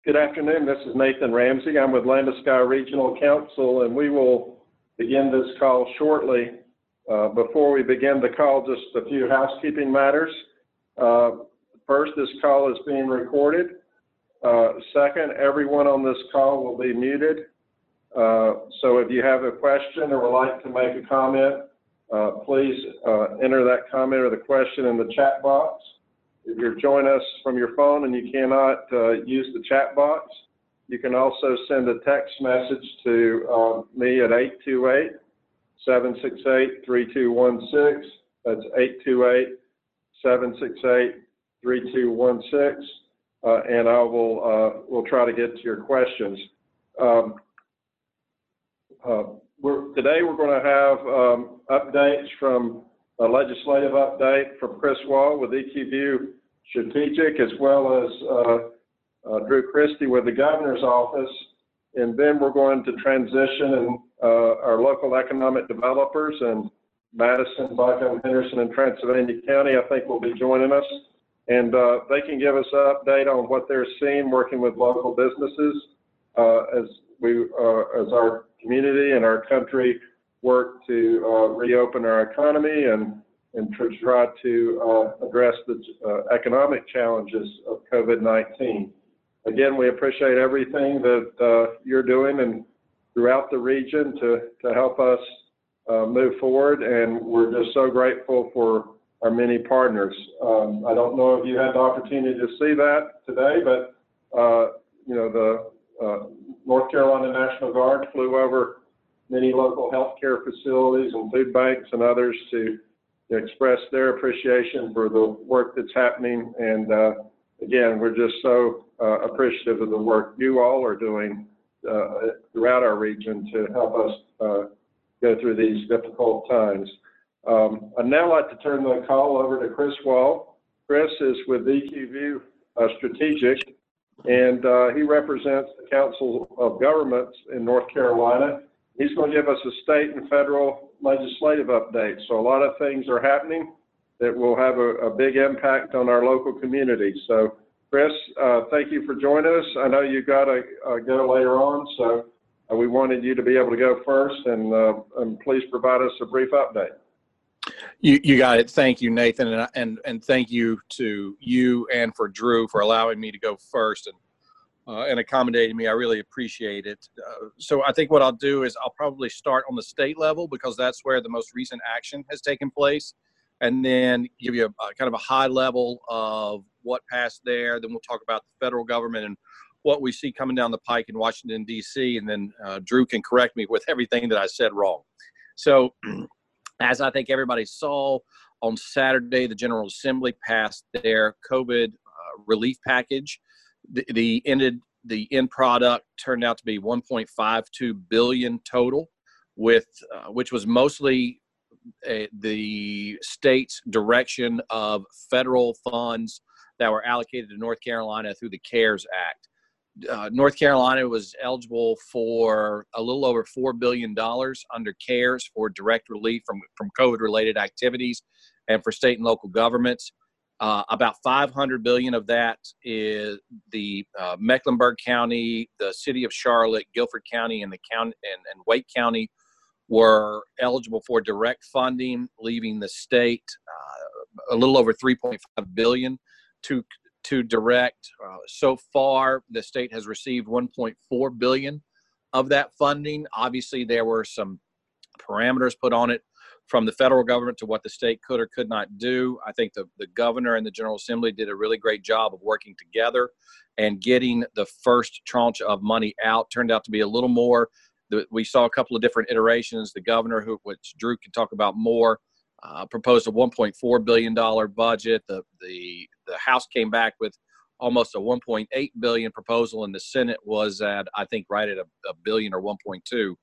Good afternoon. This is Nathan Ramsey. I'm with Land of Sky Regional Council, and we will begin this call shortly. Before we begin the call, just a few housekeeping matters. First, this call is being recorded. Second, everyone on this call will be muted. So if you have a question or would like to make a comment, please enter that comment or the question in the chat box. If you're joining us from your phone and you cannot use the chat box, you can also send a text message to me at 828-768-3216. That's 828-768-3216, and I will try to get to your questions. Today we're going to have updates from a legislative update from Chris Wall with EQView Strategic, as well as Drew Christie with the governor's office. And then we're going to transition, and our local economic developers in Madison, Buckham, Henderson, and Transylvania County, I think, will be joining us. And they can give us an update on what they're seeing working with local businesses as our community and our country work to reopen our economy and to try to address the economic challenges of COVID-19. Again, we appreciate everything that you're doing and throughout the region to help us move forward, and we're just so grateful for our many partners. I don't know if you had the opportunity to see that today, but you know, the North Carolina National Guard flew over many local healthcare facilities and food banks and others to express their appreciation for the work that's happening. And again, we're just so appreciative of the work you all are doing throughout our region to help us go through these difficult times. I'd now like to turn the call over to Chris Wall. Chris is with EQView Strategic, and he represents the Council of Governments in North Carolina. He's going to give us a state and federal legislative update. So a lot of things are happening that will have a big impact on our local community. So Chris, thank you for joining us. I know you got to go later on, so we wanted you to be able to go first, and please provide us a brief update. You got it. Thank you, Nathan, and thank you to you and for Drew for allowing me to go first and accommodating me. I really appreciate it. So I think what I'll do is I'll probably start on the state level because that's where the most recent action has taken place, and then give you a kind of a high level of what passed there. Then we'll talk about the federal government and what we see coming down the pike in Washington, D.C., and then Drew can correct me with everything that I said wrong. So as I think everybody saw, on Saturday, the General Assembly passed their COVID relief package. The end product turned out to be $1.52 billion total, which was mostly the state's direction of federal funds that were allocated to North Carolina through the CARES Act. North Carolina was eligible for a little over $4 billion under CARES for direct relief from COVID-related activities and for state and local governments. About $500 billion of that is the Mecklenburg County, the city of Charlotte, Guilford County, and the county and Wake County were eligible for direct funding, leaving the state a little over $3.5 billion to direct. So far, the state has received $1.4 billion of that funding. Obviously, there were some parameters put on it from the federal government to what the state could or could not do. I think the governor and the General Assembly did a really great job of working together and getting the first tranche of money out. Turned out to be a little more. We saw a couple of different iterations. The governor, which Drew can talk about more, proposed a $1.4 billion budget. The House came back with almost a $1.8 billion proposal, and the Senate was at, I think, right at a billion or 1.2.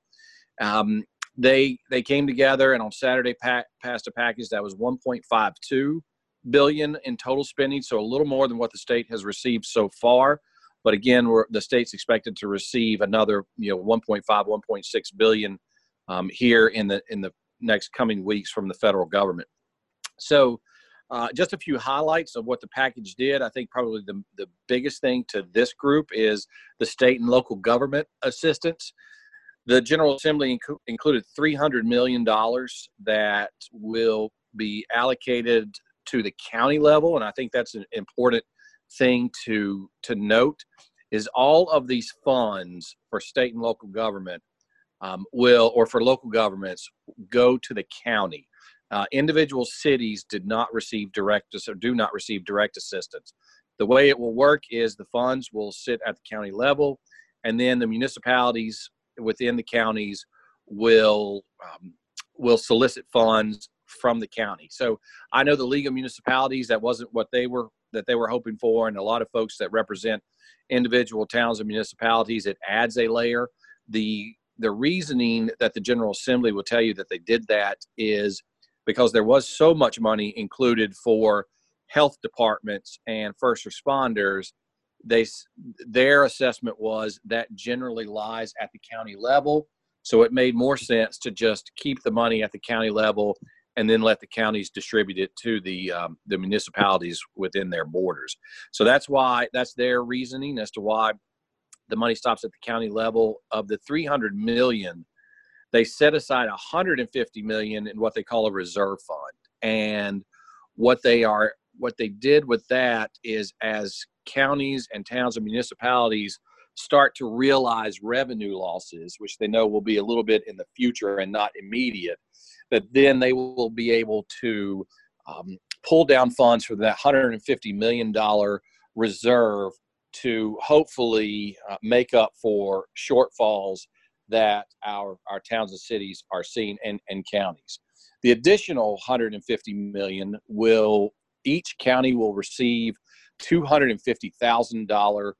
They came together and on Saturday passed a package that was $1.52 billion in total spending, so a little more than what the state has received so far. But again, the state's expected to receive another, 1.5, 1.6 billion here in the next coming weeks from the federal government. So Just a few highlights of what the package did. I think probably the biggest thing to this group is the state and local government assistance. The General Assembly included $300 million that will be allocated to the county level, and I think that's an important thing to note, is all of these funds for state and local government or for local governments, go to the county. Individual cities do not receive direct assistance. The way it will work is the funds will sit at the county level, and then the municipalities within the counties will solicit funds from the county. So I know the League of Municipalities, that wasn't what they were hoping for, and a lot of folks that represent individual towns and municipalities, it adds a layer. The reasoning that the General Assembly will tell you that they did that is because there was so much money included for health departments and first responders. Their assessment was that generally lies at the county level. So it made more sense to just keep the money at the county level and then let the counties distribute it to the municipalities within their borders. So that's their reasoning as to why the money stops at the county level. Of the $300 million, they set aside $150 million in what they call a reserve fund. And what they did with that is, as counties and towns and municipalities start to realize revenue losses, which they know will be a little bit in the future and not immediate, that then they will be able to pull down funds for that $150 million reserve to hopefully make up for shortfalls that our towns and cities are seeing, and counties. The additional $150 million each county will receive $250,000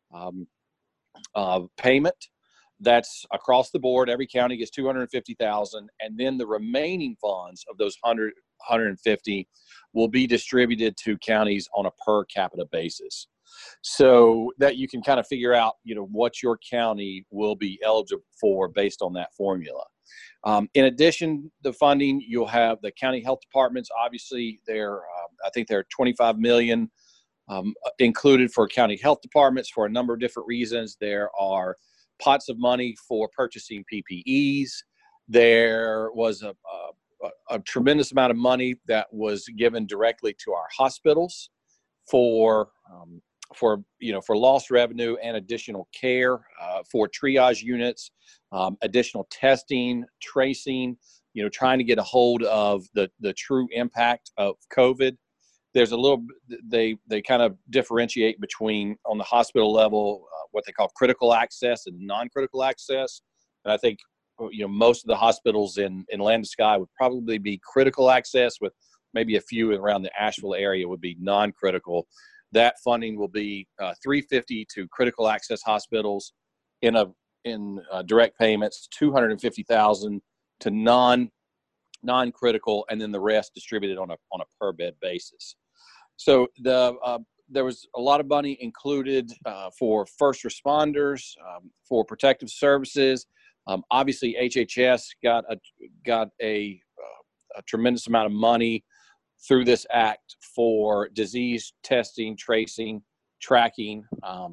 payment. That's across the board. Every county gets $250,000, and then the remaining funds of those 150 will be distributed to counties on a per capita basis, so that you can kind of figure out, what your county will be eligible for based on that formula. In addition, the funding, you'll have the county health departments. Obviously, I think there are $25 million included for county health departments for a number of different reasons. There are pots of money for purchasing PPEs. There was a tremendous amount of money that was given directly to our hospitals for lost revenue and additional care, for triage units, additional testing, tracing, trying to get a hold of the true impact of COVID. There's they kind of differentiate between, on the hospital level, what they call critical access and non-critical access. And I think, most of the hospitals in Land to Sky would probably be critical access, with maybe a few around the Asheville area would be non-critical. That funding will be $350 to critical access hospitals in direct payments, $250,000 to non-critical, and then the rest distributed on a per bed basis. So there was a lot of money included for first responders, for protective services. Obviously, HHS got a tremendous amount of money through this act for disease testing, tracing, tracking.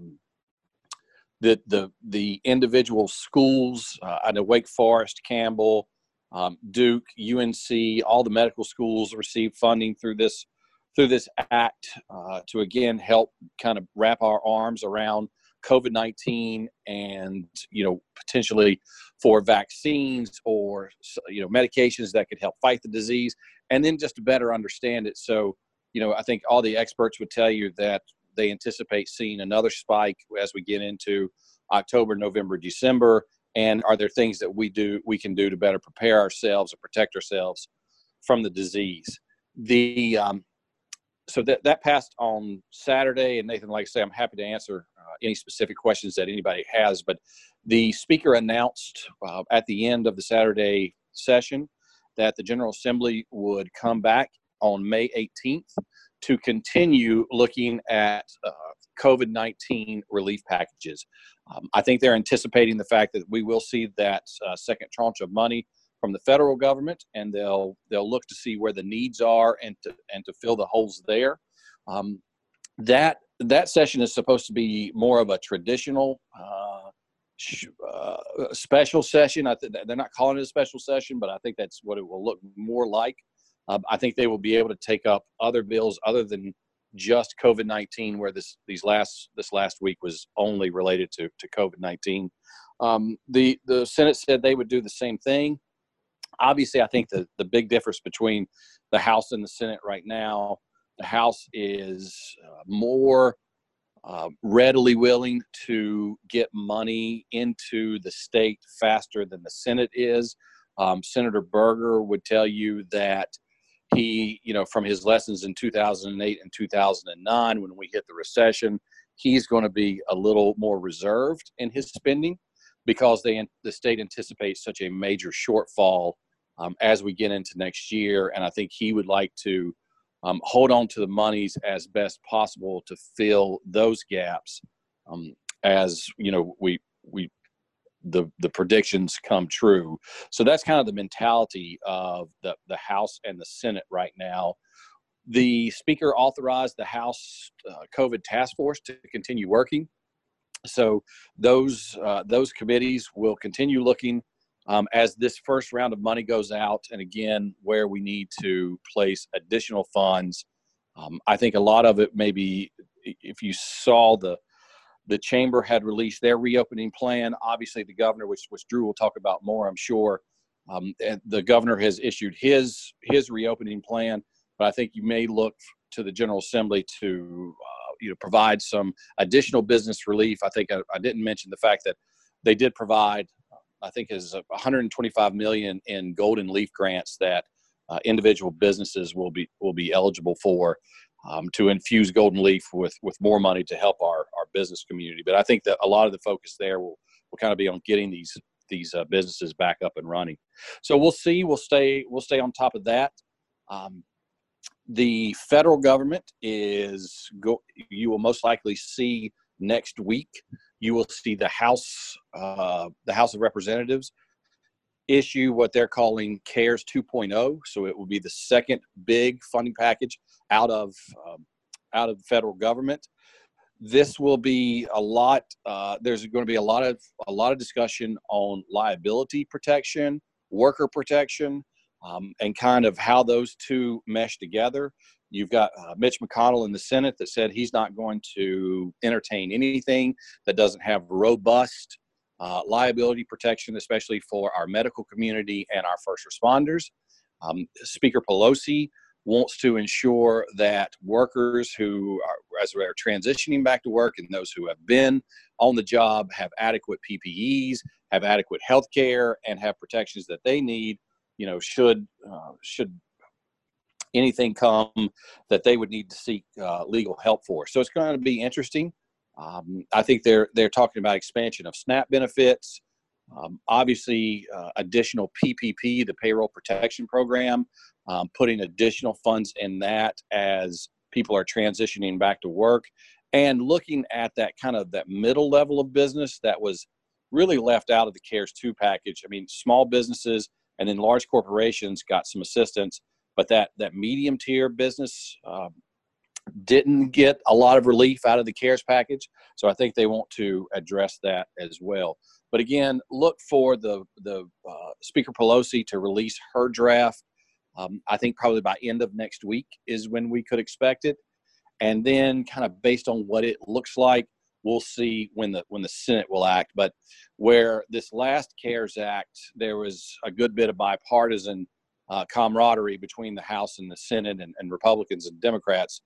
The individual schools, I know Wake Forest, Campbell, Duke, UNC, all the medical schools received funding through this act to again help kind of wrap our arms around COVID-19 and potentially for vaccines or medications that could help fight the disease, and then just to better understand it. So I think all the experts would tell you that they anticipate seeing another spike as we get into October, November, December. And are there things that we can do to better prepare ourselves or protect ourselves from the disease? So that passed on Saturday. And Nathan, like I say, I'm happy to answer any specific questions that anybody has. But the speaker announced at the end of the Saturday session that the General Assembly would come back on May 18th to continue looking at COVID-19 relief packages. I think they're anticipating the fact that we will see that second tranche of money from the federal government, and they'll look to see where the needs are and to fill the holes there. That session is supposed to be more of a traditional special session. They're not calling it a special session, but I think that's what it will look more like. I think they will be able to take up other bills other than just COVID-19, where this last week was only related to COVID-19. The Senate said they would do the same thing. Obviously, I think the big difference between the House and the Senate right now, the House is more readily willing to get money into the state faster than the Senate is. Senator Berger would tell you that he, from his lessons in 2008 and 2009, when we hit the recession, he's going to be a little more reserved in his spending because the state anticipates such a major shortfall as we get into next year. And I think he would like to hold on to the monies as best possible to fill those gaps as the predictions come true. So that's kind of the mentality of the House and the Senate right now. The Speaker authorized the House COVID task force to continue working. So those committees will continue looking as this first round of money goes out, and again, where we need to place additional funds. I think a lot of it maybe, if you saw the chamber had released their reopening plan. Obviously, the governor, which Drew will talk about more, I'm sure, the governor has issued his reopening plan. But I think you may look to the General Assembly to provide some additional business relief. I think I didn't mention the fact that they did provide, I think, is $125 million in golden leaf grants that individual businesses will be eligible for. To infuse Golden Leaf with more money to help our business community. But I think that a lot of the focus there will kind of be on getting these businesses back up and running. So we'll see. We'll stay on top of that. The federal government you will most likely see next week. You will see the House of Representatives issue what they're calling CARES 2.0. So it will be the second big funding package out of the federal government. This will be a lot. There's going to be a lot of discussion on liability protection, worker protection, and kind of how those two mesh together. You've got Mitch McConnell in the Senate that said he's not going to entertain anything that doesn't have robust liability protection, especially for our medical community and our first responders. Speaker Pelosi wants to ensure that workers who are, as they're transitioning back to work, and those who have been on the job have adequate PPEs, have adequate health care, and have protections that they need, should anything come that they would need to seek legal help for. So it's going to be interesting. I think they're talking about expansion of SNAP benefits, obviously additional PPP, the payroll protection program, putting additional funds in that as people are transitioning back to work, and looking at that kind of that middle level of business that was really left out of the CARES 2 package. I mean, small businesses and then large corporations got some assistance, but that medium tier business didn't get a lot of relief out of the CARES package. So I think they want to address that as well. But again, look for the Speaker Pelosi to release her draft. I think probably by end of next week is when we could expect it. And then kind of based on what it looks like, we'll see when the Senate will act. But where this last CARES Act, there was a good bit of bipartisan camaraderie between the House and the Senate and Republicans and Democrats.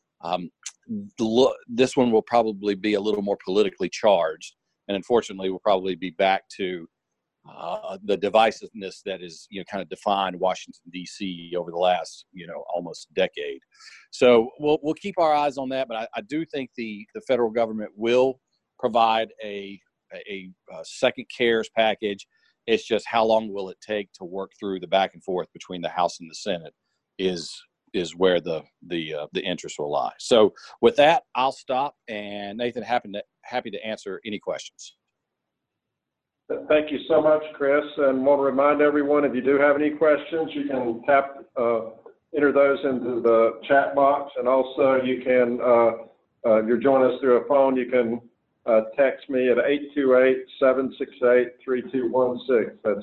This one will probably be a little more politically charged, and unfortunately we'll probably be back to the divisiveness that is kind of defined Washington D.C. over the last almost decade. So we'll keep our eyes on that, but I do think the federal government will provide a second CARES package. It's just how long will it take to work through the back and forth between the House and the Senate is where the interest will lie. So with that, I'll stop, and Nathan, happy to answer any questions. Thank you so much, Chris. And want to remind everyone, if you do have any questions, you can enter those into the chat box. And also you can, if you're joining us through a phone, you can text me at 828-768-3216. That's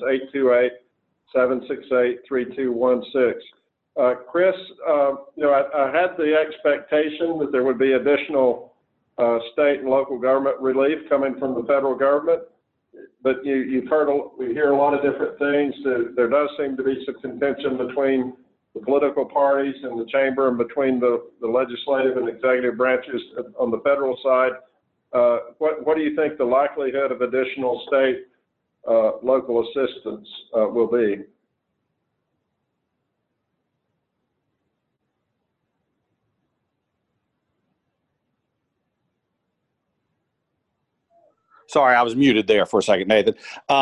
828-768-3216. Chris, I had the expectation that there would be additional state and local government relief coming from the federal government, but we hear a lot of different things. There does seem to be some contention between the political parties in the chamber and between the legislative and executive branches on the federal side. What do you think the likelihood of additional state local assistance will be? Sorry, I was muted there for a second, Nathan.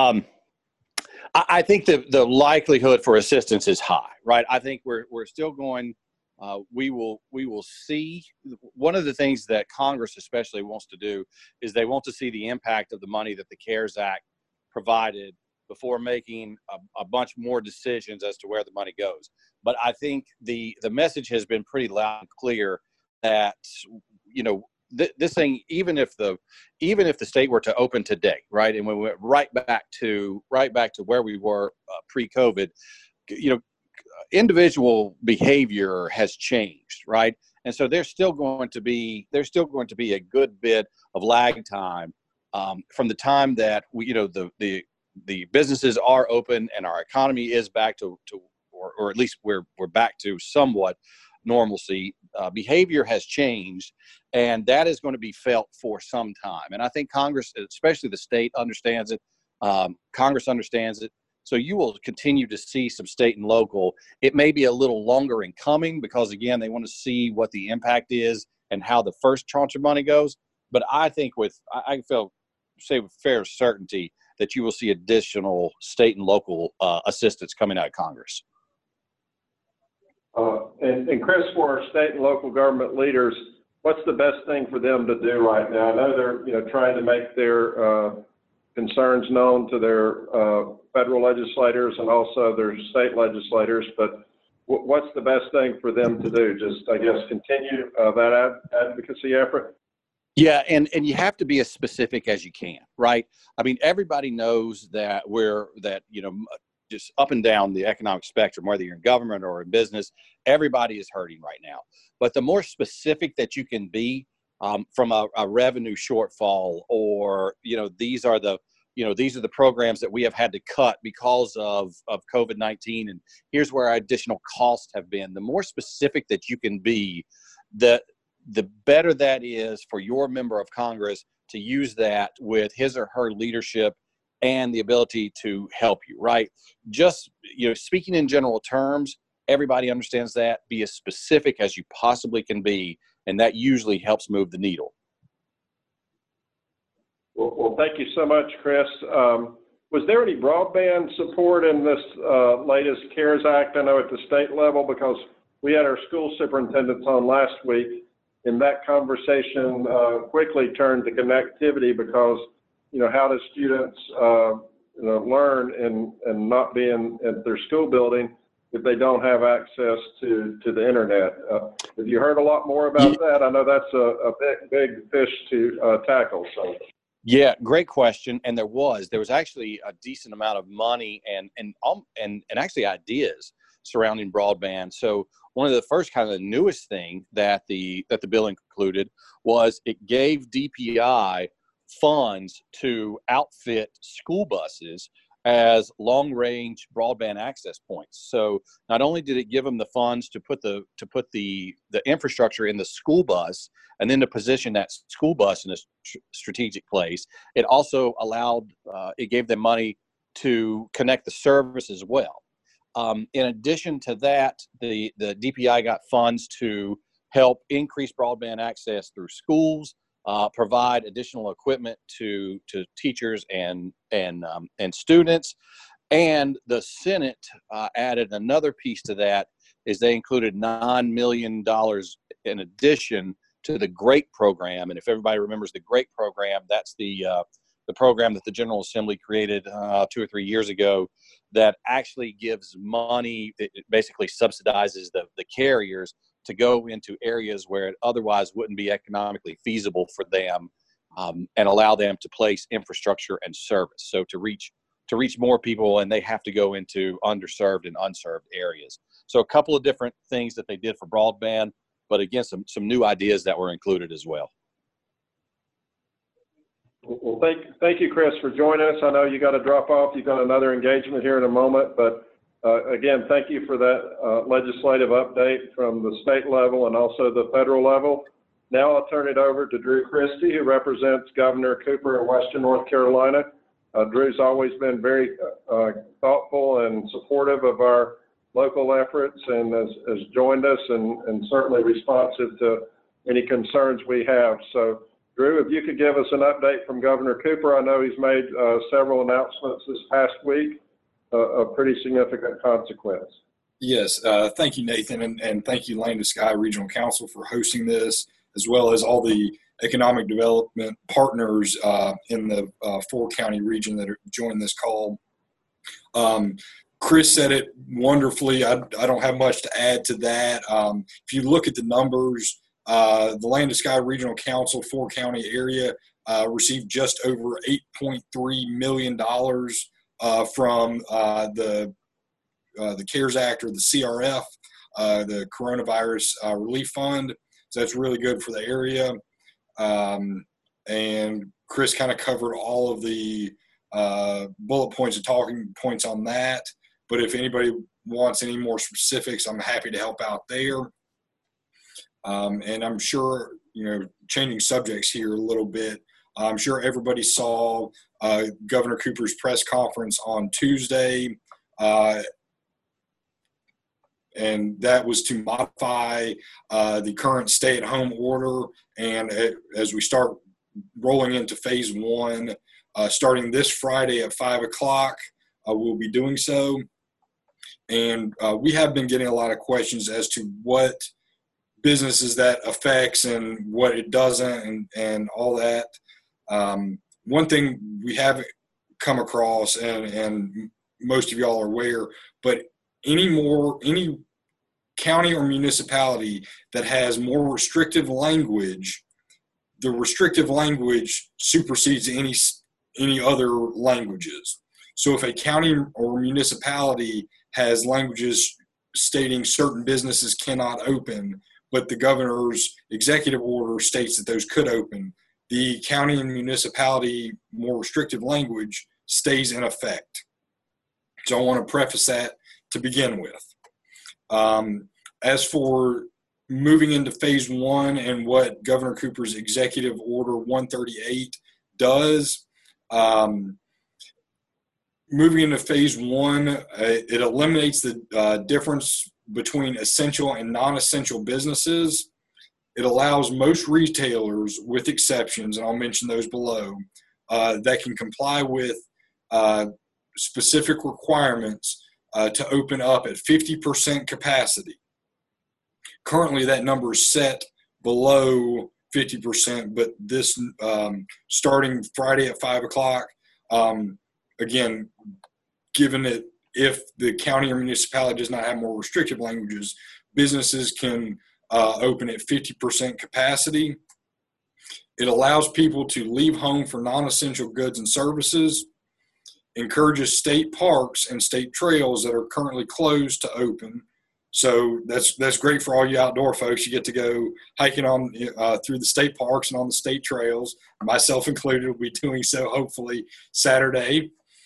I think the likelihood for assistance is high, right? I think we're still going. We will see. One of the things that Congress especially wants to do is they want to see the impact of the money that the CARES Act provided before making a bunch more decisions as to where the money goes. But I think the message has been pretty loud and clear that, this thing, even if the state were to open today, right, and we went right back to where we were pre-COVID, individual behavior has changed, right, and so there's still going to be a good bit of lag time from the time that the businesses are open and our economy is back to or at least we're back to somewhat normalcy. Behavior has changed, and that is going to be felt for some time. And I think Congress, especially the state, understands it. Congress understands it. So you will continue to see some state and local. It may be a little longer in coming because, again, they want to see what the impact is and how the first tranche of money goes. But I think I say with fair certainty that you will see additional state and local assistance coming out of Congress. And Chris, for our state and local government leaders, what's the best thing for them to do right now? I know they're trying to make their concerns known to their federal legislators and also their state legislators, but what's the best thing for them to do? Just, I guess, continue that advocacy effort? Yeah, and you have to be as specific as you can, right? I mean, everybody knows that just up and down the economic spectrum, whether you're in government or in business, everybody is hurting right now. But the more specific that you can be from a revenue shortfall, or these are the programs that we have had to cut because of COVID-19, and here's where our additional costs have been. The more specific that you can be, the better that is for your member of Congress to use that with his or her leadership and the ability to help you, right? Just, speaking in general terms, everybody understands that. Be as specific as you possibly can be, and that usually helps move the needle. Well, thank you so much, Chris. Was there any broadband support in this latest CARES Act? I know at the state level, because we had our school superintendents on last week, and that conversation quickly turned to connectivity because how do students, learn and not be at their school building if they don't have access to the internet? Have you heard a lot more about that? I know that's a big fish to tackle. So. Yeah, great question. And there was actually a decent amount of money and actually ideas surrounding broadband. So one of the first kind of the newest thing that the bill included was it gave DPI funds to outfit school buses as long-range broadband access points. So not only did it give them the funds to put the infrastructure in the school bus and then to position that school bus in a strategic place, it also it gave them money to connect the service as well. In addition to that, the DPI got funds to help increase broadband access through schools, provide additional equipment to teachers and students. And the Senate added another piece to that, is they included $9 million in addition to the GREAT program. And if everybody remembers the GREAT program, that's the the program that the General Assembly created 2 or 3 years ago that actually gives money. It basically subsidizes the carriers to go into areas where it otherwise wouldn't be economically feasible for them, and allow them to place infrastructure and service. So to reach more people, and they have to go into underserved and unserved areas. So a couple of different things that they did for broadband, but again, some new ideas that were included as well. Well, thank you, Chris, for joining us. I know you got to drop off. You've got another engagement here in a moment, but again, thank you for that legislative update from the state level and also the federal level. Now I'll turn it over to Drew Christie, who represents Governor Cooper in Western North Carolina. Drew's always been very thoughtful and supportive of our local efforts and has joined us and certainly responsive to any concerns we have. So, Drew, if you could give us an update from Governor Cooper. I know he's made several announcements this past week of pretty significant consequence. Yes, thank you, Nathan, and thank you, Land to Sky Regional Council, for hosting this, as well as all the economic development partners in the four-county region that have joined this call. Chris said it wonderfully. I don't have much to add to that. If you look at the numbers, the Land to Sky Regional Council four-county area received just over $8.3 million from the CARES Act, or the CRF, the Coronavirus Relief Fund. So that's really good for the area. And Chris kind of covered all of the bullet points and talking points on that. But if anybody wants any more specifics, I'm happy to help out there. And I'm sure, changing subjects here a little bit, I'm sure everybody saw Governor Cooper's press conference on Tuesday, and that was to modify the current stay-at-home order. And as we start rolling into phase one, starting this Friday at 5 o'clock, we'll be doing so. And we have been getting a lot of questions as to what businesses that affects and what it doesn't, and all that. One thing we haven't come across, and most of y'all are aware, but any county or municipality that has more restrictive language, the restrictive language supersedes any other languages. So if a county or municipality has languages stating certain businesses cannot open, but the governor's executive order states that those could open, the county and municipality more restrictive language stays in effect. So I want to preface that to begin with. As for moving into phase one and what Governor Cooper's executive order 138 does, moving into phase one, it eliminates the difference between essential and non-essential businesses. It allows most retailers, with exceptions, and I'll mention those below, that can comply with specific requirements to open up at 50% capacity. Currently, that number is set below 50%, but this starting Friday at 5 o'clock, again, given that if the county or municipality does not have more restrictive languages, businesses can open at 50% capacity. It allows people to leave home for non-essential goods and services, encourages state parks and state trails that are currently closed to open. So that's great for all you outdoor folks. You get to go hiking on through the state parks and on the state trails. Myself included will be doing so hopefully Saturday.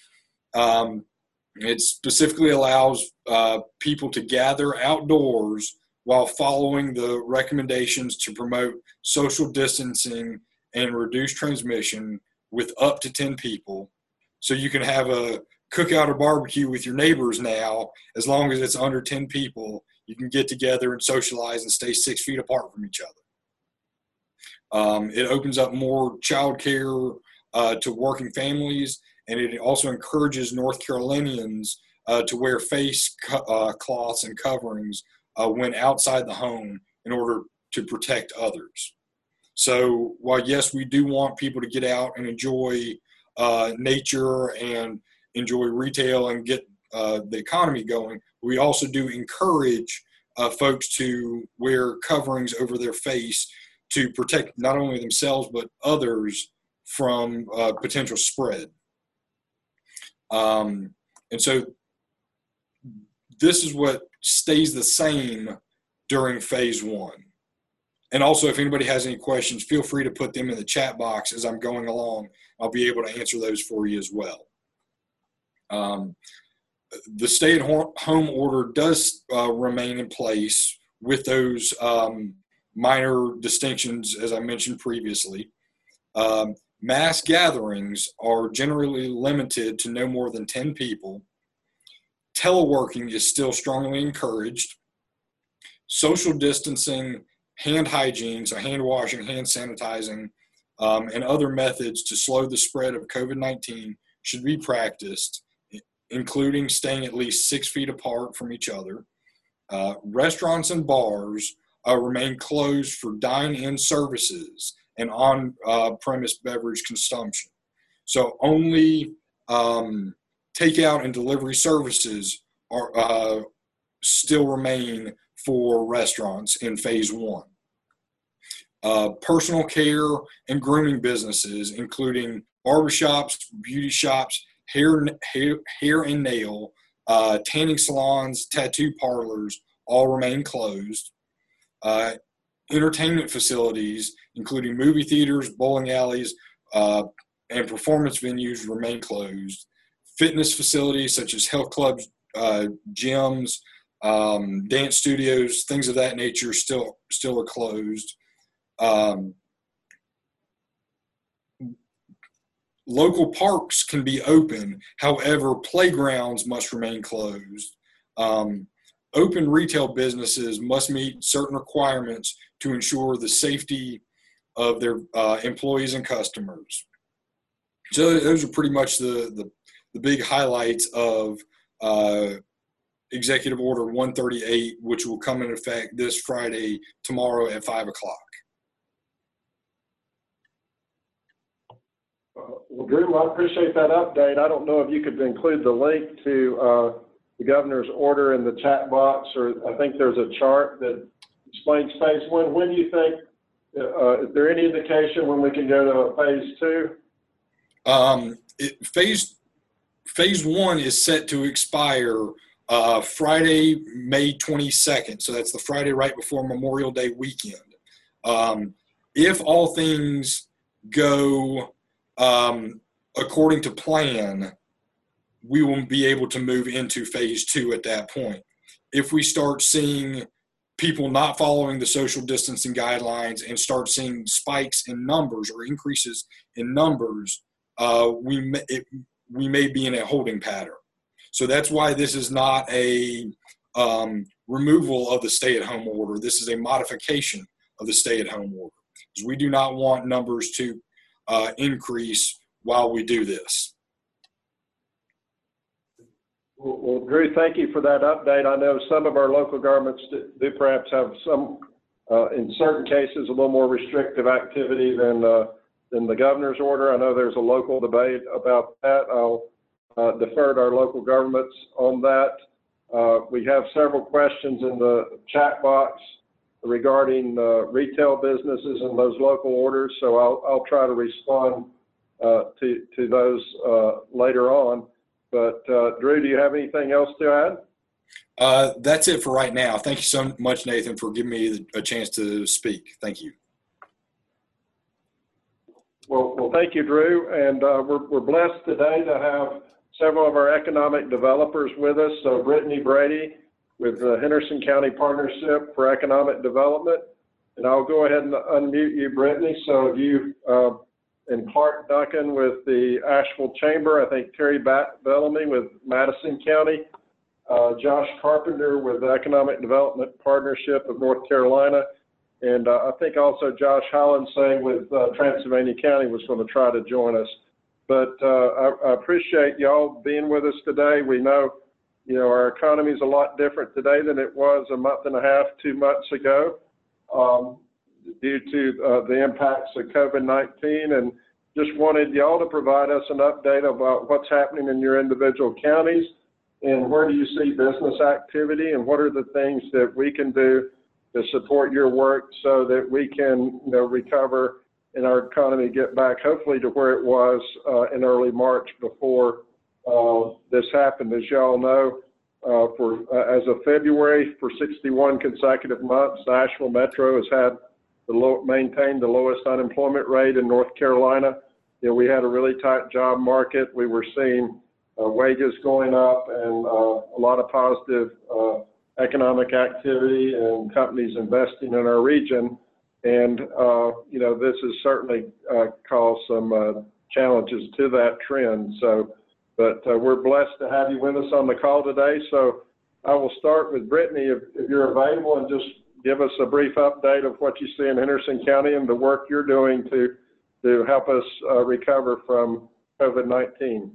It specifically allows people to gather outdoors while following the recommendations to promote social distancing and reduce transmission with up to 10 people. So you can have a cookout or barbecue with your neighbors now. As long as it's under 10 people, you can get together and socialize and stay 6 feet apart from each other. It opens up more childcare to working families, and it also encourages North Carolinians to wear face cloths and coverings when outside the home in order to protect others. So while, yes, we do want people to get out and enjoy nature and enjoy retail and get the economy going. We also do encourage folks to wear coverings over their face to protect not only themselves but others from potential spread. And so this is what stays the same during phase one. And also, if anybody has any questions, feel free to put them in the chat box as I'm going along. I'll be able to answer those for you as well. The stay-at-home order does remain in place with those minor distinctions, as I mentioned previously. Mass gatherings are generally limited to no more than 10 people. Teleworking is still strongly encouraged. Social distancing, hand hygiene, so hand washing, hand sanitizing, and other methods to slow the spread of COVID-19 should be practiced, including staying at least 6 feet apart from each other. Restaurants and bars remain closed for dine-in services and on-premise beverage consumption. So only takeout and delivery services are still remain for restaurants in phase one. Personal care and grooming businesses, including barbershops, beauty shops, hair and nail, tanning salons, tattoo parlors, all remain closed. Entertainment facilities, including movie theaters, bowling alleys, and performance venues remain closed. Fitness facilities such as health clubs, gyms, dance studios, things of that nature still are closed. Local parks can be open, however, playgrounds must remain closed. Open retail businesses must meet certain requirements to ensure the safety of their employees and customers. So those are pretty much the big highlights of Executive Order 138, which will come in effect this Friday, tomorrow at 5 o'clock. Well, Drew, I appreciate that update. I don't know if you could include the link to the governor's order in the chat box, or I think there's a chart that explains phase one. When do you think, is there any indication when we can go to phase two? Phase one is set to expire Friday, May 22nd. So that's the Friday right before Memorial Day weekend. If all things go according to plan, we will be able to move into phase two at that point. If we start seeing people not following the social distancing guidelines and start seeing spikes in numbers or increases in numbers, we may be in a holding pattern. So that's why this is not a removal of the stay-at-home order. This is a modification of the stay-at-home order, because we do not want numbers to increase while we do this. Well, Drew, thank you for that update. I know some of our local governments do perhaps have some, in certain cases, a little more restrictive activity than the governor's order. I know there's a local debate about that. I'll defer to our local governments on that. We have several questions in the chat box regarding retail businesses and those local orders, so I'll try to respond to those later on. But Drew, do you have anything else to add? That's it for right now. Thank you so much, Nathan, for giving me a chance to speak. Thank you. Well, thank you, Drew. And we're blessed today to have several of our economic developers with us. So Brittany Brady with the Henderson County Partnership for Economic Development. And I'll go ahead and unmute you, Brittany. So you and Clark Duncan with the Asheville Chamber, I think Terry Bellamy with Madison County, Josh Carpenter with the Economic Development Partnership of North Carolina, and I think also Josh Hollinsay with Transylvania County was going to try to join us. But I appreciate y'all being with us today. We know, our economy is a lot different today than it was a month and a half, 2 months ago. Due to the impacts of COVID-19. And just wanted y'all to provide us an update about what's happening in your individual counties and where do you see business activity and what are the things that we can do to support your work so that we can, recover and our economy get back hopefully to where it was in early March before this happened. As y'all know, as of February, for 61 consecutive months, the Asheville Metro has had maintained the lowest unemployment rate in North Carolina. We had a really tight job market. We were seeing wages going up and a lot of positive economic activity and companies investing in our region. And, this has certainly caused some challenges to that trend. But we're blessed to have you with us on the call today. So I will start with Brittany, if you're available, and just give us a brief update of what you see in Henderson County and the work you're doing to help us recover from COVID-19.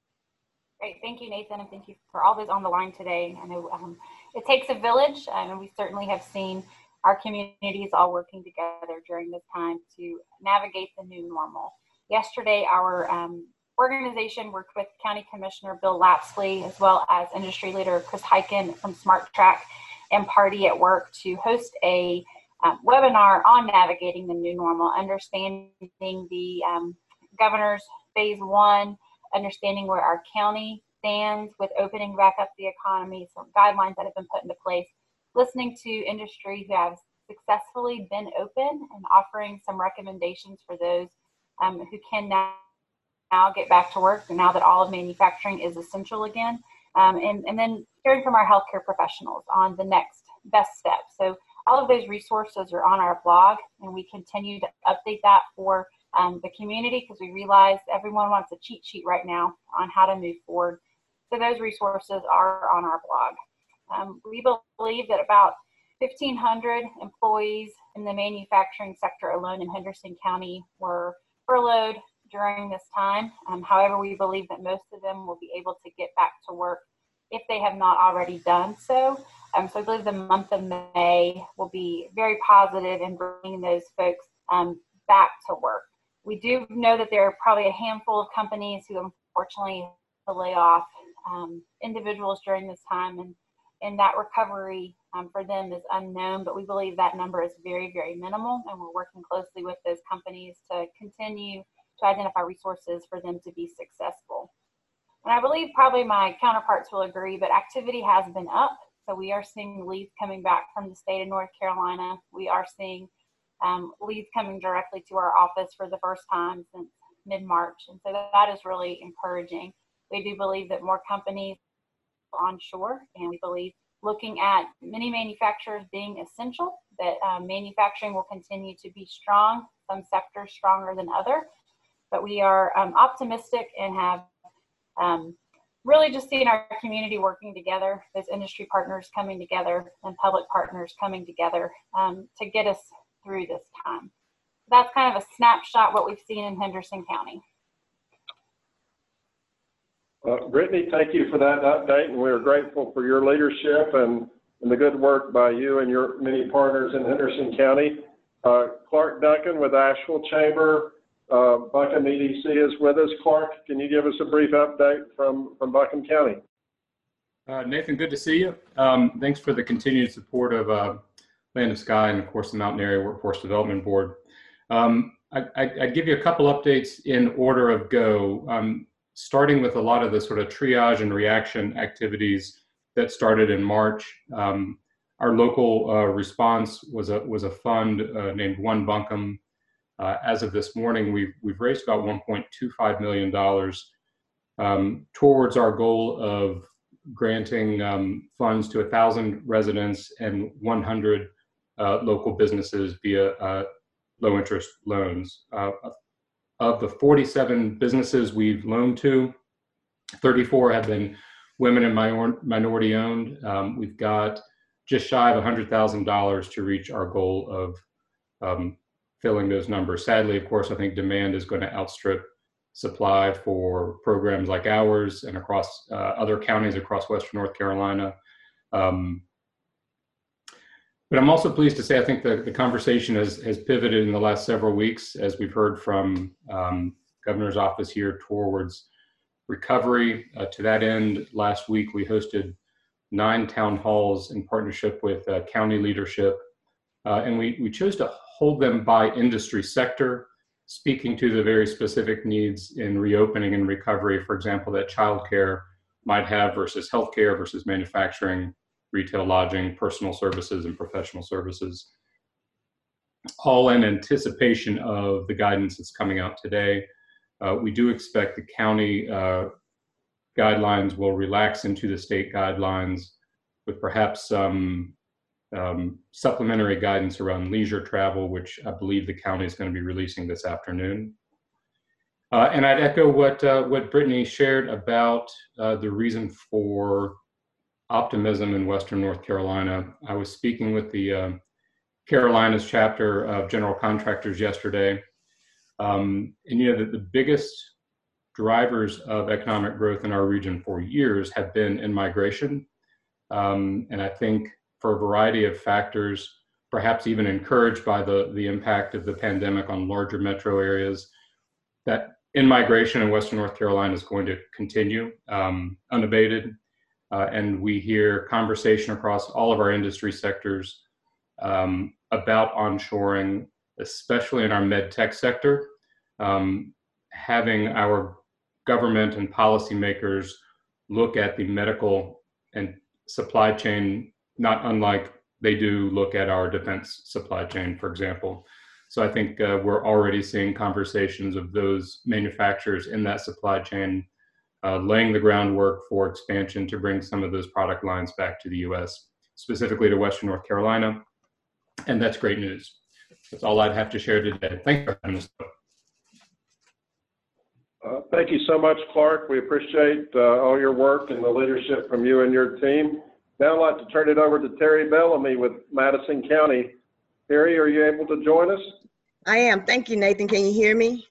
Great. Thank you, Nathan, and thank you for all those on the line today. I know it takes a village, and we certainly have seen our communities all working together during this time to navigate the new normal. Yesterday, our organization worked with County Commissioner Bill Lapsley, as well as industry leader Chris Hyken from Smart Track and Party at Work, to host a webinar on navigating the new normal, understanding the governor's phase 1, understanding where our county stands with opening back up the economy, some guidelines that have been put into place, listening to industry who have successfully been open and offering some recommendations for those who can now get back to work now that all of manufacturing is essential again. And then hearing from our healthcare professionals on the next best steps. So all of those resources are on our blog, and we continue to update that for the community because we realize everyone wants a cheat sheet right now on how to move forward. So those resources are on our blog. We believe that about 1,500 employees in the manufacturing sector alone in Henderson County were furloughed during this time. However, we believe that most of them will be able to get back to work if they have not already done so. So I believe the month of May will be very positive in bringing those folks back to work. We do know that there are probably a handful of companies who unfortunately have to lay off individuals during this time, and that recovery for them is unknown, but we believe that number is very, very minimal, and we're working closely with those companies to continue to identify resources for them to be successful. And I believe probably my counterparts will agree, but activity has been up. So we are seeing leads coming back from the state of North Carolina. We are seeing leads coming directly to our office for the first time since mid-March. And so that is really encouraging. We do believe that more companies are onshore, and we believe looking at many manufacturers being essential, that manufacturing will continue to be strong, some sectors stronger than others. But we are optimistic and have really just seen our community working together, those industry partners coming together and public partners coming together to get us through this time. That's kind of a snapshot what we've seen in Henderson County. Brittany, thank you for that update, and we're grateful for your leadership and the good work by you and your many partners in Henderson County. Clark Duncan with Asheville Chamber, Buncombe EDC is with us. Clark, can you give us a brief update from Buncombe County? Nathan, good to see you. Thanks for the continued support of Land of Sky and, of course, the Mountain Area Workforce Development Board. I'd give you a couple updates in order of go, starting with a lot of the sort of triage and reaction activities that started in March. Our local response was a fund named One Buncombe. As of this morning, we've raised about $1.25 million towards our goal of granting funds to 1,000 residents and 100 local businesses via low-interest loans. Of the 47 businesses we've loaned to, 34 have been women and minority-owned. We've got just shy of $100,000 to reach our goal of filling those numbers. Sadly, of course, I think demand is going to outstrip supply for programs like ours and across other counties across Western North Carolina. But I'm also pleased to say I think the conversation has pivoted in the last several weeks as we've heard from governor's office here towards recovery. To that end, last week we hosted 9 town halls in partnership with county leadership, and we chose to hold them by industry sector, speaking to the very specific needs in reopening and recovery, for example, that childcare might have versus healthcare versus manufacturing, retail, lodging, personal services, and professional services, all in anticipation of the guidance that's coming out today. We do expect the county guidelines will relax into the state guidelines with perhaps some supplementary guidance around leisure travel, which I believe the county is going to be releasing this afternoon. And I'd echo what Brittany shared about the reason for optimism in Western North Carolina. I was speaking with the Carolinas chapter of General Contractors yesterday. And the biggest drivers of economic growth in our region for years have been in migration. And I think for a variety of factors, perhaps even encouraged by the impact of the pandemic on larger metro areas, that in-migration in Western North Carolina is going to continue unabated. And we hear conversation across all of our industry sectors about onshoring, especially in our med tech sector. Having our government and policymakers look at the medical and supply chain, not unlike they do look at our defense supply chain, for example. So I think we're already seeing conversations of those manufacturers in that supply chain laying the groundwork for expansion to bring some of those product lines back to the US, specifically to Western North Carolina. And that's great news. That's all I'd have to share today. Thank you for having us. Thank you so much, Clark. We appreciate all your work and the leadership from you and your team. Now I'd like to turn it over to Terry Bellamy with Madison County. Terry, are you able to join us? I am. Thank you, Nathan. Can you hear me?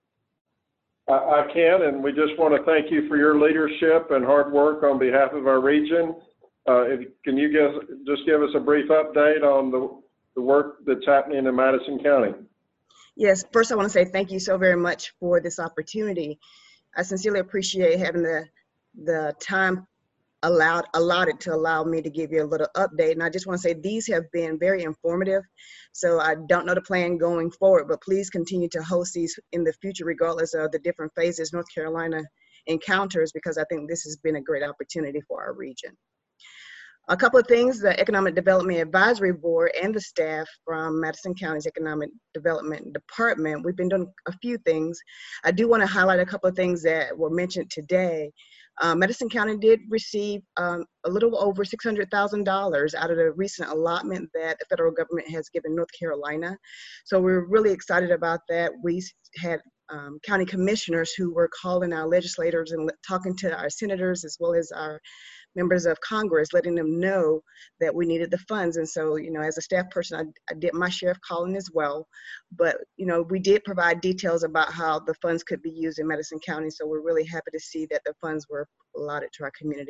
I can, and we just want to thank you for your leadership and hard work on behalf of our region. Can you just give us a brief update on the work that's happening in Madison County? Yes. First, I want to say thank you so very much for this opportunity. I sincerely appreciate having the time allotted to allow me to give you a little update. And I just want to say these have been very informative. So I don't know the plan going forward, but please continue to host these in the future, regardless of the different phases North Carolina encounters, because I think this has been a great opportunity for our region. A couple of things: the Economic Development Advisory Board and the staff from Madison County's Economic Development Department, we've been doing a few things. I do want to highlight a couple of things that were mentioned today. Madison County did receive a little over $600,000 out of the recent allotment that the federal government has given North Carolina. So we're really excited about that. We had county commissioners who were calling our legislators and talking to our senators as well as our members of Congress, letting them know that we needed the funds. And so, as a staff person, I did my share of calling as well. But, we did provide details about how the funds could be used in Madison County. So we're really happy to see that the funds were allotted to our community.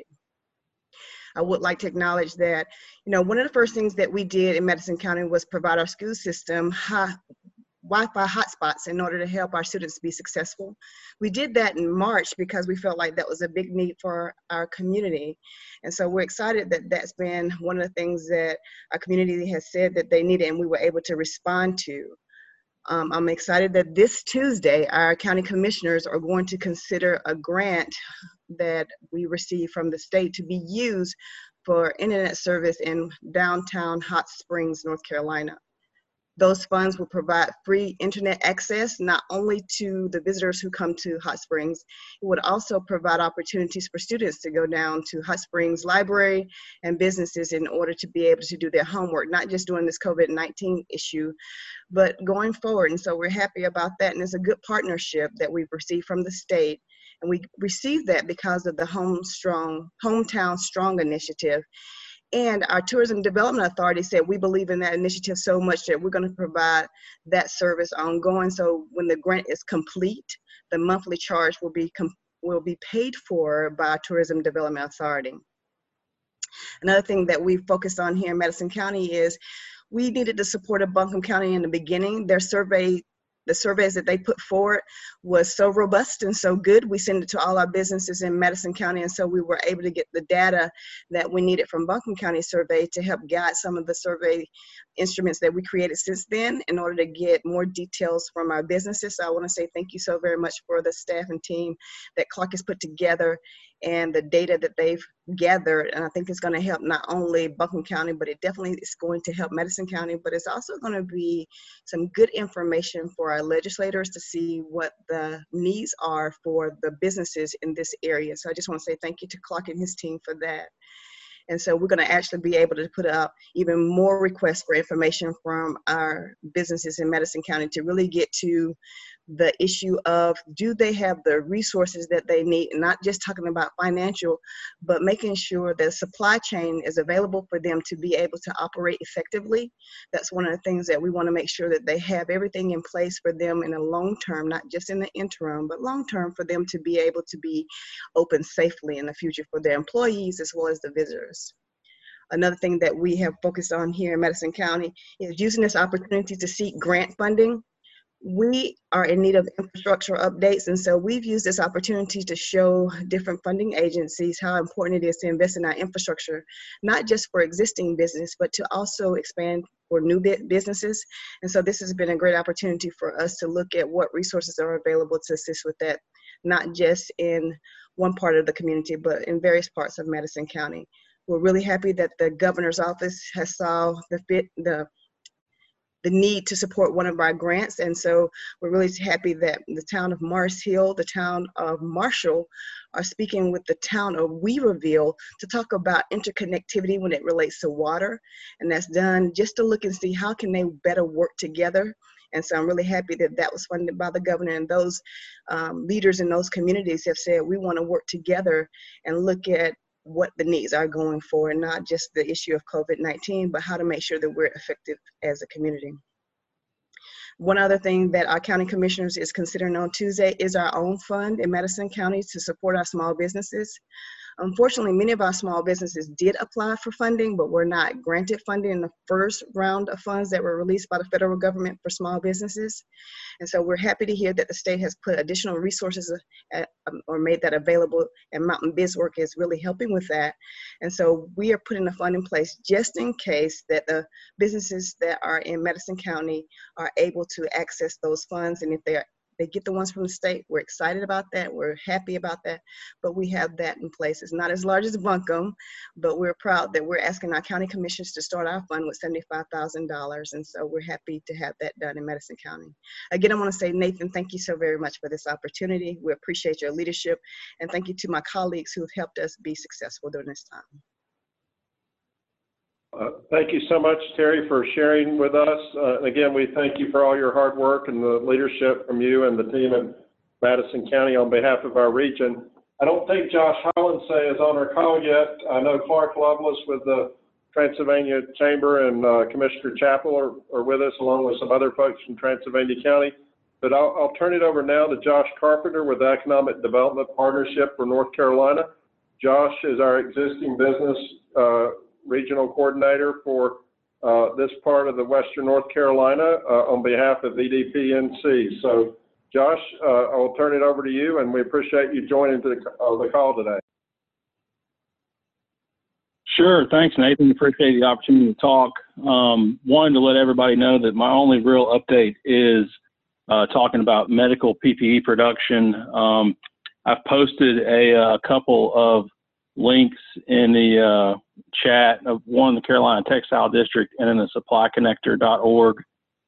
I would like to acknowledge that, one of the first things that we did in Madison County was provide our school system Wi-Fi hotspots in order to help our students be successful. We did that in March because we felt like that was a big need for our community. And so we're excited that that's been one of the things that our community has said that they needed and we were able to respond to. I'm excited that this Tuesday, our county commissioners are going to consider a grant that we received from the state to be used for internet service in downtown Hot Springs, North Carolina. Those funds will provide free internet access, not only to the visitors who come to Hot Springs, it would also provide opportunities for students to go down to Hot Springs Library and businesses in order to be able to do their homework, not just during this COVID-19 issue, but going forward. And so we're happy about that. And it's a good partnership that we've received from the state. And we received that because of the Hometown Strong initiative. And our Tourism Development Authority said we believe in that initiative so much that we're going to provide that service ongoing. So when the grant is complete, the monthly charge will be paid for by our Tourism Development Authority. Another thing that we focused on here in Madison County is we needed the support of Buncombe County in the beginning. Their survey the surveys that they put forward was so robust and so good. We sent it to all our businesses in Madison County, and so we were able to get the data that we needed from Buncombe County Survey to help guide some of the survey instruments that we created since then in order to get more details from our businesses. So I want to say thank you so very much for the staff and team that Clark has put together and the data that they've gathered. And I think it's going to help not only Buncombe County, but it definitely is going to help Madison County, but it's also going to be some good information for our legislators to see what the needs are for the businesses in this area. So I just want to say thank you to Clark and his team for that. And so we're going to actually be able to put out even more requests for information from our businesses in Madison County to really get to the issue of, do they have the resources that they need? And not just talking about financial, but making sure the supply chain is available for them to be able to operate effectively. That's one of the things that we want to make sure that they have everything in place for them in the long term, not just in the interim, but long term, for them to be able to be open safely in the future for their employees as well as the visitors. Another thing that we have focused on here in Madison County is using this opportunity to seek grant funding. We are in need of infrastructure updates, and so we've used this opportunity to show different funding agencies how important it is to invest in our infrastructure, not just for existing business, but to also expand for new businesses. And so this has been a great opportunity for us to look at what resources are available to assist with that, not just in one part of the community, but in various parts of Madison County. We're really happy that the governor's office has saw the need to support one of our grants. And so we're really happy that the town of Morris Hill, the town of Marshall are speaking with the town of Weaverville to talk about interconnectivity when it relates to water. And that's done just to look and see how can they better work together. And so I'm really happy that that was funded by the governor, and those leaders in those communities have said, we want to work together and look at what the needs are going forward, not just the issue of COVID-19, but how to make sure that we're effective as a community. One other thing that our county commissioners is considering on Tuesday is our own fund in Madison County to support our small businesses. Unfortunately, many of our small businesses did apply for funding, but were not granted funding in the first round of funds that were released by the federal government for small businesses. And so we're happy to hear that the state has put additional resources or made that available, and Mountain BizWork is really helping with that. And so we are putting a fund in place just in case that the businesses that are in Madison County are able to access those funds. And if they get the ones from the state, we're excited about that. We're happy about that, but we have that in place. It's not as large as Buncombe, but we're proud that we're asking our county commissioners to start our fund with $75,000. And so we're happy to have that done in Madison County. Again, I want to say, Nathan, thank you so very much for this opportunity. We appreciate your leadership, and thank you to my colleagues who have helped us be successful during this time. Thank you so much, Terry, for sharing with us. Again, we thank you for all your hard work and the leadership from you and the team in Madison County on behalf of our region. I don't think Josh Hollinsay is on our call yet. I know Clark Lovelace with the Transylvania Chamber and Commissioner Chappell are with us, along with some other folks from Transylvania County. But I'll turn it over now to Josh Carpenter with the Economic Development Partnership for North Carolina. Josh is our existing business regional coordinator for this part of the Western North Carolina on behalf of EDPNC. So, Josh, I'll turn it over to you, and we appreciate you joining the call today. Sure. Thanks, Nathan. Appreciate the opportunity to talk. One, to let everybody know that my only real update is talking about medical PPE production. I've posted a couple of links in the chat of one, the Carolina Textile District, and then the supplyconnector.org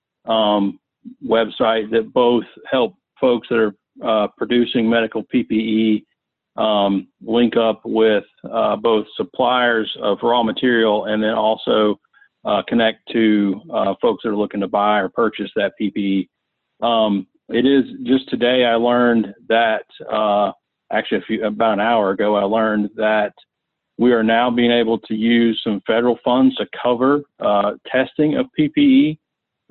website that both help folks that are producing medical PPE link up with both suppliers of raw material and then also connect to folks that are looking to buy or purchase that PPE. It is just today I learned that actually about an hour ago, I learned that we are now being able to use some federal funds to cover testing of PPE.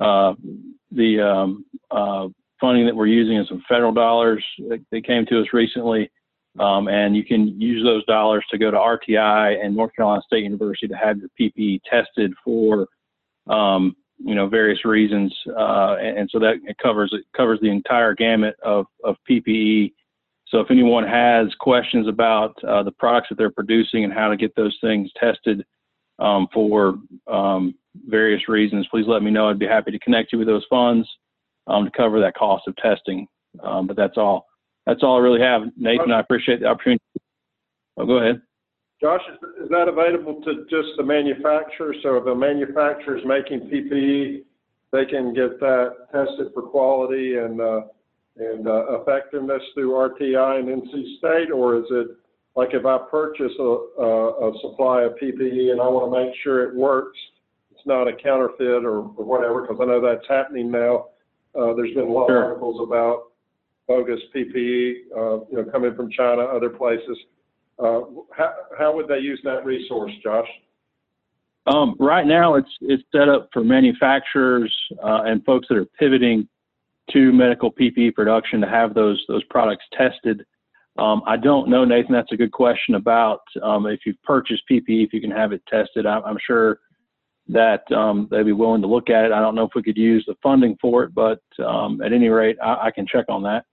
The funding that we're using is some federal dollars that came to us recently, and you can use those dollars to go to RTI and North Carolina State University to have your PPE tested for various reasons. And so that it covers the entire gamut of PPE. So if anyone has questions about the products that they're producing and how to get those things tested for various reasons, please let me know. I'd be happy to connect you with those funds to cover that cost of testing. But that's all I really have. Nathan, I appreciate the opportunity. Oh, go ahead. Josh, is that available to just the manufacturer? So if a manufacturer is making PPE, they can get that tested for quality and effectiveness through RTI and NC State, or is it like if I purchase a supply of PPE and I want to make sure it works, it's not a counterfeit or whatever, because I know that's happening now. There's been a lot of articles about bogus PPE, coming from China, other places. How would they use that resource, Josh? Right now, it's set up for manufacturers and folks that are pivoting to medical PPE production to have those products tested. I don't know, Nathan. That's a good question about if you've purchased PPE, if you can have it tested. I'm sure that they'd be willing to look at it. I don't know if we could use the funding for it, but at any rate, I can check on that.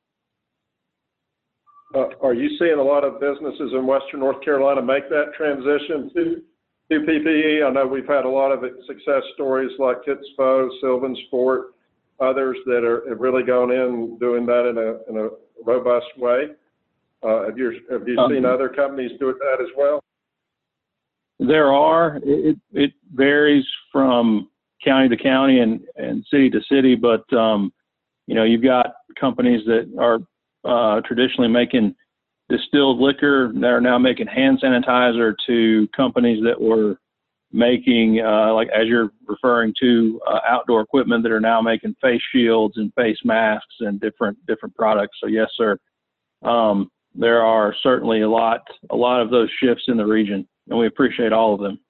Are you seeing a lot of businesses in Western North Carolina make that transition to PPE? I know we've had a lot of success stories like Kitspo, Sylvan Sport, others that have really gone in doing that in a robust way. Have you seen other companies do that as well? There are. It varies from county to county and city to city, but you've got companies that are traditionally making distilled liquor that are now making hand sanitizer, to companies that were making, like as you're referring to, outdoor equipment that are now making face shields and face masks and different products. So yes, sir. There are certainly a lot of those shifts in the region, and we appreciate all of them.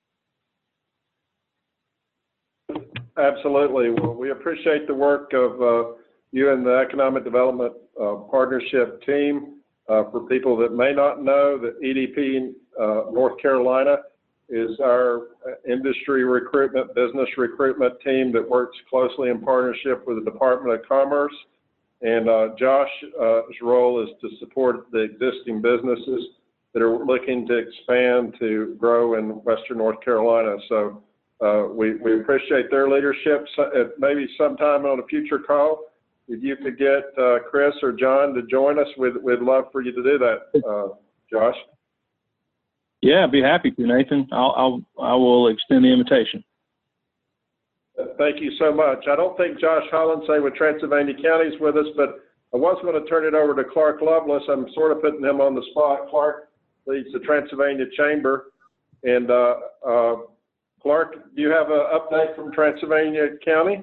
Absolutely. Well, we appreciate the work of you and the Economic Development Partnership team. For people that may not know, that EDP North Carolina is our industry recruitment, business recruitment team that works closely in partnership with the Department of Commerce. And Josh's role is to support the existing businesses that are looking to expand, to grow in Western North Carolina. So we appreciate their leadership. So, maybe sometime on a future call, if you could get Chris or John to join us, we'd love for you to do that, Josh. Yeah, I'd be happy to, Nathan. I will extend the invitation. Thank you so much. I don't think Josh Hollinsay with Transylvania County is with us, but I was going to turn it over to Clark Lovelace. I'm sort of putting him on the spot. Clark leads the Transylvania Chamber. And Clark, do you have an update from Transylvania County?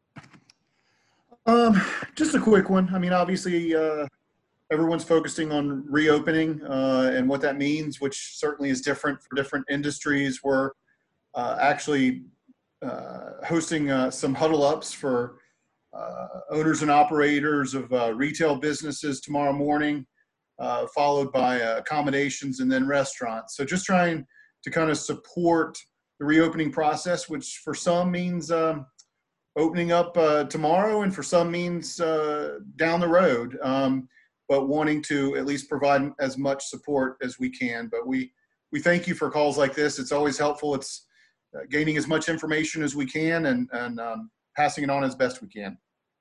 Just a quick one. I mean, obviously, everyone's focusing on reopening and what that means, which certainly is different for different industries. We're actually hosting some huddle ups for owners and operators of retail businesses tomorrow morning, followed by accommodations and then restaurants. So just trying to kind of support the reopening process, which for some means opening up tomorrow, and for some means down the road, but wanting to at least provide as much support as we can. But we thank you for calls like this. It's always helpful. It's gaining as much information as we can and passing it on as best we can.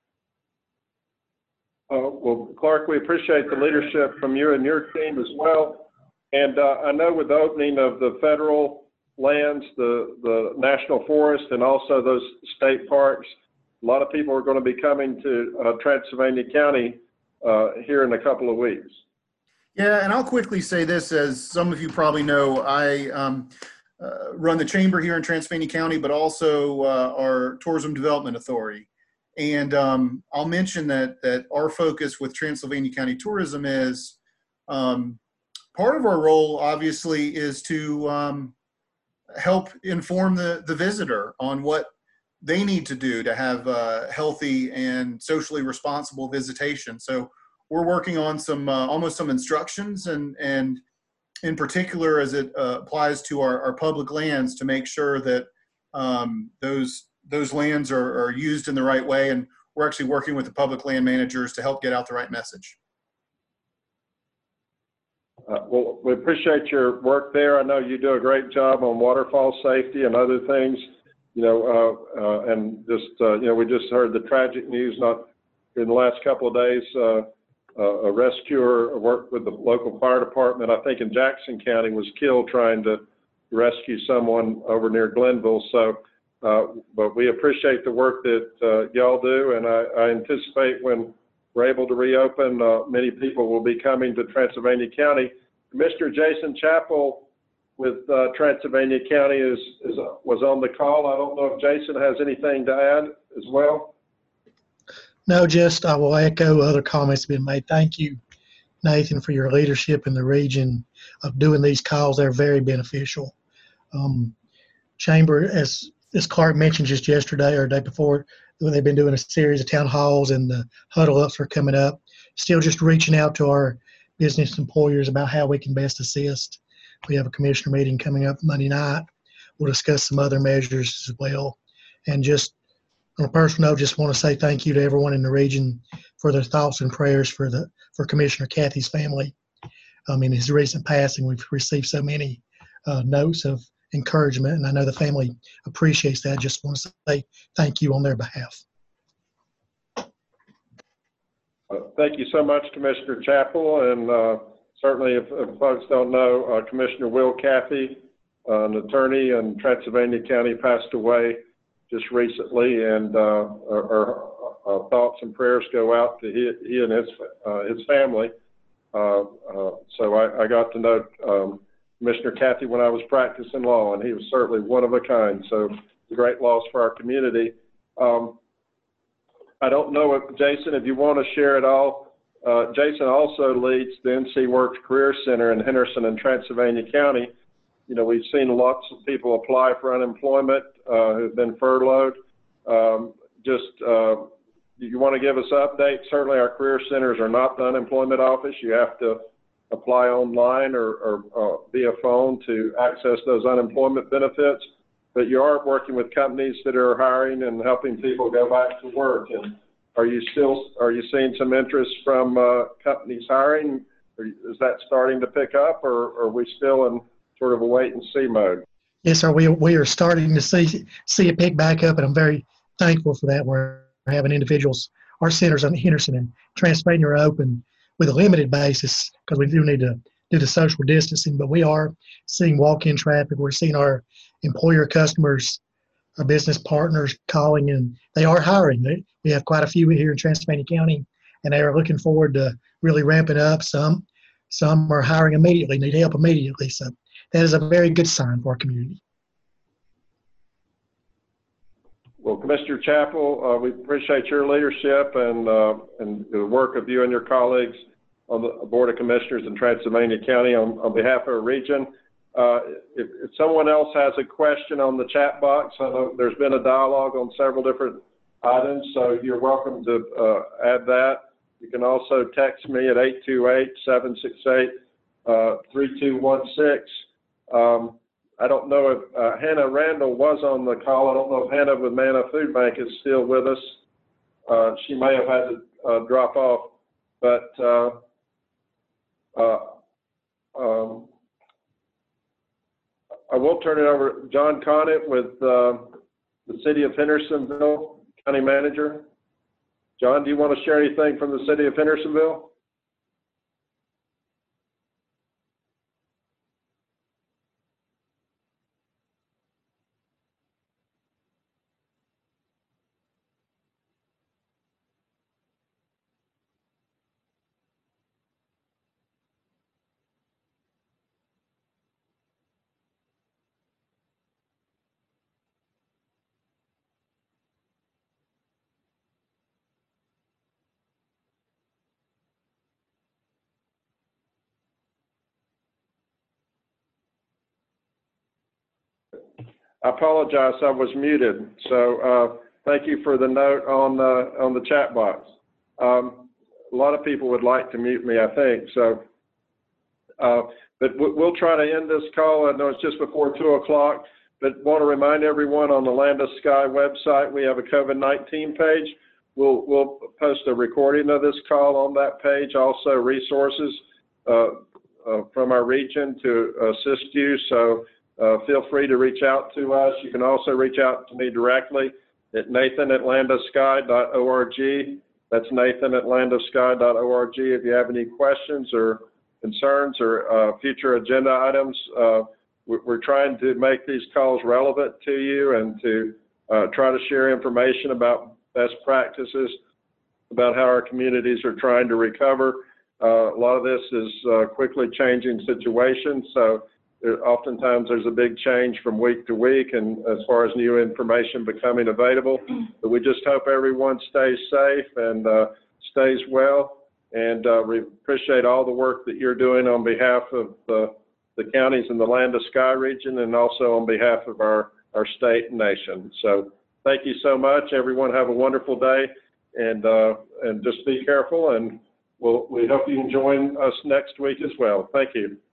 Well, Clark, we appreciate the leadership from you and your team as well. And I know with the opening of the federal lands, the national forest, and also those state parks, a lot of people are going to be coming to Transylvania County here in a couple of weeks. Yeah, and I'll quickly say this, as some of you probably know, I run the chamber here in Transylvania County, but also our Tourism Development Authority. And I'll mention that our focus with Transylvania County Tourism is part of our role, obviously, is to help inform the visitor on what they need to do to have healthy and socially responsible visitation. So we're working on some almost some instructions and in particular as it applies to our public lands, to make sure that those those lands are used in the right way, and we're actually working with the public land managers to help get out the right message. Well, we appreciate your work there. I know you do a great job on waterfall safety and other things, and just, we just heard the tragic news in the last couple of days. A rescuer worked with the local fire department, I think in Jackson County, was killed trying to rescue someone over near Glenville. So, but we appreciate the work that y'all do, and I anticipate when we're able to reopen, many people will be coming to Transylvania County. Commissioner Jason Chappell with Transylvania County was on the call. I don't know if Jason has anything to add as well. No, just I will echo other comments been made. Thank you, Nathan, for your leadership in the region of doing these calls. They're very beneficial. Chamber, as Clark mentioned just yesterday or the day before, they've been doing a series of town halls and the huddle ups are coming up. Still just reaching out to our business employers about how we can best assist. We have a commissioner meeting coming up Monday night. We'll discuss some other measures as well. And just on a personal note, just want to say thank you to everyone in the region for their thoughts and prayers for Commissioner Cathy's family. In his recent passing, we've received so many notes of encouragement, and I know the family appreciates that. Just want to say thank you on their behalf. Thank you so much, Commissioner Chappell, and certainly if folks don't know, Commissioner Will Cathy, an attorney in Transylvania County, passed away just recently, and our thoughts and prayers go out to he and his family. So I got to know Commissioner Cathy when I was practicing law, and he was certainly one of a kind. So it's a great loss for our community. I don't know if, Jason, if you want to share it all. Jason also leads the NC Works Career Center in Henderson and Transylvania County. We've seen lots of people apply for unemployment who've been furloughed. You want to give us an update? Certainly our career centers are not the unemployment office. You have to apply online or via phone to access those unemployment benefits. But you are working with companies that are hiring and helping people go back to work. And are you seeing some interest from companies hiring? Is that starting to pick up, or are we still in sort of a wait and see mode? Yes, sir. We are starting to see it pick back up, and I'm very thankful for that. We're having individuals, our centers on Henderson and Transylvania are open with a limited basis because we do need to do the social distancing, but we are seeing walk-in traffic. We're seeing our employer customers, our business partners calling, and they are hiring. We have quite a few here in Transylvania County, and they are looking forward to really ramping up. Some are hiring immediately, need help immediately. So that is a very good sign for our community. Well, Commissioner Chappell, we appreciate your leadership and the work of you and your colleagues on the Board of Commissioners in Transylvania County on behalf of our region. If someone else has a question on the chat box, I know there's been a dialogue on several different items, so you're welcome to add that. You can also text me at 828-768-3216. I don't know if Hannah Randall was on the call. I don't know if Hannah with Manna Food Bank is still with us. She may have had to drop off, but I will turn it over to John Conant with the City of Hendersonville County Manager. John, do you want to share anything from the City of Hendersonville? I apologize, I was muted. So thank you for the note on the chat box. A lot of people would like to mute me, I think. So, but we'll try to end this call. I know it's just before 2 o'clock. but want to remind everyone on the Land of Sky website, we have a COVID-19 page. We'll post a recording of this call on that page, also resources from our region to assist you. So feel free to reach out to us. You can also reach out to me directly at nathan@landofsky.org. That's nathan@landofsky.org. If you have any questions or concerns or future agenda items, we're trying to make these calls relevant to you and to try to share information about best practices, about how our communities are trying to recover. A lot of this is quickly changing situations, so oftentimes there's a big change from week to week and as far as new information becoming available. But we just hope everyone stays safe and stays well, and we appreciate all the work that you're doing on behalf of the counties in the Land of Sky region and also on behalf of our state and nation. So thank you so much. Everyone have a wonderful day, and just be careful, and we hope you can join us next week as well. Thank you.